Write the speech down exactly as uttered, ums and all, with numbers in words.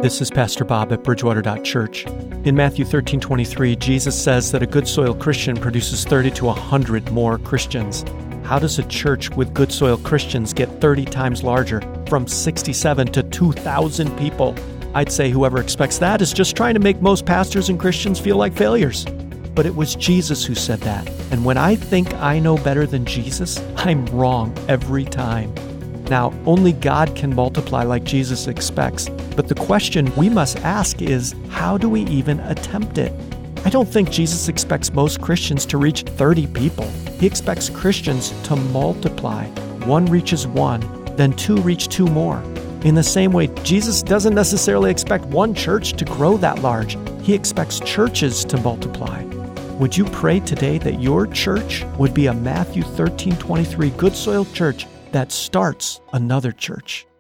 This is Pastor Bob at Bridgewater Church. In Matthew thirteen twenty-three, Jesus says that a good soil Christian produces thirty to one hundred more Christians. How does a church with good soil Christians get thirty times larger, from sixty-seven to two thousand people? I'd say whoever expects that is just trying to make most pastors and Christians feel like failures. But it was Jesus who said that. And when I think I know better than Jesus, I'm wrong every time. Now, only God can multiply like Jesus expects. But the question we must ask is, how do we even attempt it? I don't think Jesus expects most Christians to reach thirty people. He expects Christians to multiply. One reaches one, then two reach two more. In the same way, Jesus doesn't necessarily expect one church to grow that large. He expects churches to multiply. Would you pray today that your church would be a Matthew thirteen twenty-three good soil church that starts another church?